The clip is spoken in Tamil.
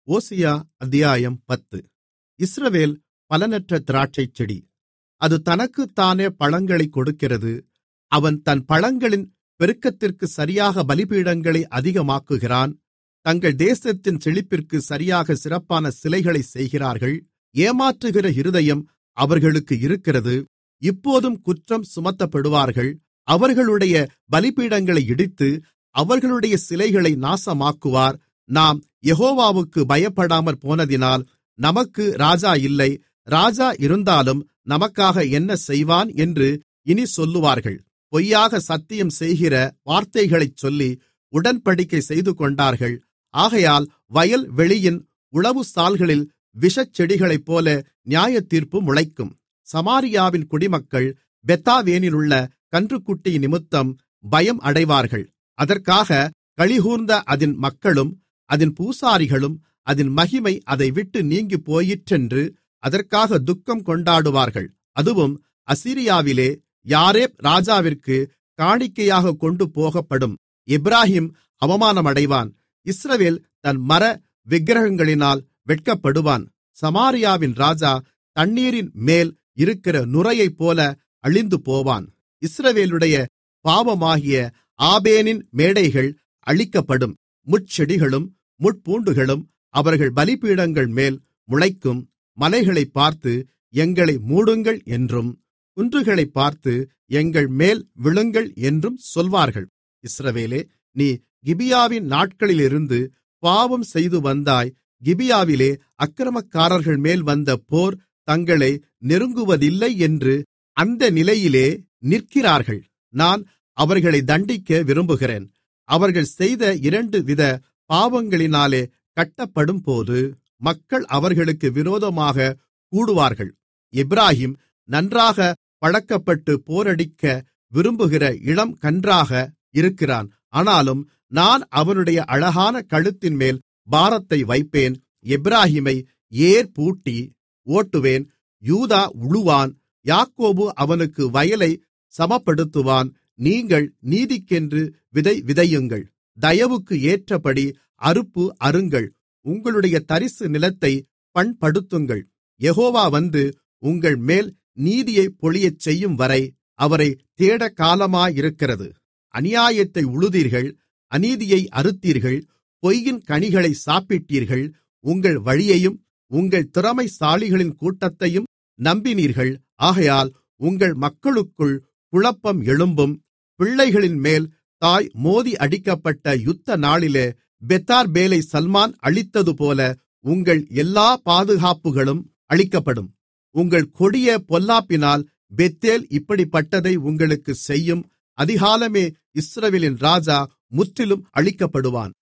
ஓசியா அத்தியாயம் 10. இஸ்ரவேல் பலனற்ற திராட்சைச்செடி. அது தனக்குத்தானே பழங்களைக் கொடுக்கிறது. அவன் தன் பழங்களின் பெருக்கத்திற்கு சரியாக பலிபீடங்களை அதிகமாக்குகிறான். தங்கள் தேசத்தின் செழிப்பிற்கு சரியாக சிறப்பான சிலைகளைச் செய்கிறார்கள். ஏமாற்றுகிற இருதயம் அவர்களுக்கு இருக்கிறது. இப்போதும் குற்றம் சுமத்தப்படுவார்கள். அவர்களுடைய பலிபீடங்களை இடித்து அவர்களுடைய சிலைகளை நாசமாக்குவார். நாம் யெகோவாவுக்கு பயப்படாமற் போனதினால் நமக்கு ராஜா இல்லை, ராஜா இருந்தாலும் நமக்காக என்ன செய்வான் என்று இனி சொல்லுவார்கள். பொய்யாக சத்தியம் செய்கிற வார்த்தைகளைச் சொல்லி உடன்படிக்கை செய்துகொண்டார்கள். ஆகையால் வயல்வெளியின் உழவுசால்களில் விஷச்செடிகளைப்போல நியாயத்தீர்ப்பு முளைக்கும். சமாரியாவின் குடிமக்கள் பெத்தாவேனிலுள்ள கன்றுக்குட்டியினிமித்தம் பயம் அடைவார்கள். அதற்காக களிகூர்ந்த அதின் மக்களும் அதின் பூசாரிகளும் அதின் மகிமை அதைவிட்டு நீங்கிப்போயிற்றென்று அதற்காக துக்கம் கொண்டாடுவார்கள். அதுவும் அசீரியாவிலே யாரேப் ராஜாவிற்கு காணிக்கையாகக் கொண்டுபோகப்படும். எப்பிராயீம் அவமானமடைவான். இஸ்ரவேல் தன் மர விக்கிரகங்களினால் வெட்கப்படுவான். சமாரியாவின் ராஜா தண்ணீரின் மேல் இருக்கிற நுரையைப்போல அழிந்துபோவான். இஸ்ரவேலுடைய பாவமாகிய ஆபேனின் மேடைகள் அழிக்கப்படும். முட்செடிகளும் முட்பூண்டுகளும் அவர்கள் பலிபீடங்கள் மேல் முளைக்கும். மலைகளைப் பார்த்து எங்களை மூடுங்கள் என்றும் குன்றுகளைப் பார்த்து எங்கள் மேல் விழுங்கள் என்றும் சொல்வார்கள். இஸ்ரவேலே, நீ கிபியாவின் நாட்களிலிருந்து பாவம் செய்து வந்தாய். கிபியாவிலே அக்கிரமக்காரர்கள் மேல் வந்த போர் தங்களை நெருங்குவதில்லை என்று அந்த நிலையிலே நிற்கிறார்கள். நான் அவர்களை தண்டிக்க விரும்புகிறேன். அவர்கள் செய்த 2 வித பாவங்களினாலே கட்டப்படும்போது மக்கள் அவர்களுக்கு விரோதமாக கூடுவார்கள். எப்பிராயீம் நன்றாக பழக்கப்பட்டு போரடிக்க விரும்புகிற இளம் கன்றாக இருக்கிறான். ஆனாலும் நான் அவனுடைய அழகான கழுத்தின்மேல் பாரத்தை வைப்பேன். எப்பிராயீமை ஏர் பூட்டி ஓட்டுவேன். யூதா உழுவான். யாக்கோபு அவனுக்கு வயலை சமப்படுத்துவான். நீங்கள் நீதிக்கென்று விதை விதையுங்கள், தயவுக்கு ஏற்றபடி அறுப்பு அறுங்கள். உங்களுடைய தரிசு நிலத்தை பண்படுத்துங்கள். யெகோவா வந்து உங்கள்மேல் நீதியைப் பொழியச் செய்யும்வரை அவரை தேட காலமாயிருக்கிறது. அநியாயத்தை உழுதீர்கள், அநீதியை அறுத்தீர்கள், பொய்யின் கனிகளை சாப்பிட்டீர்கள். உங்கள் வழியையும் உங்கள் திறமைசாலிகளின் கூட்டத்தையும் நம்பினீர்கள். ஆகையால் உங்கள் மக்களுக்குள் குழப்பம் எழும்பும். பிள்ளைகளின்மேல் தாய் மோதி அடிக்கப்பட்ட யுத்த நாளிலே பெத்தார்பேலை சல்மான் அழித்ததுபோல உங்கள் எல்லா பாதுகாப்புகளும் அழிக்கப்படும். உங்கள் கொடிய பொல்லாப்பினால் பெத்தேல் இப்படிப்பட்டதை உங்களுக்கு செய்யும். அதிகாலமே இஸ்ரவேலின் ராஜா முற்றிலும் அழிக்கப்படுவான்.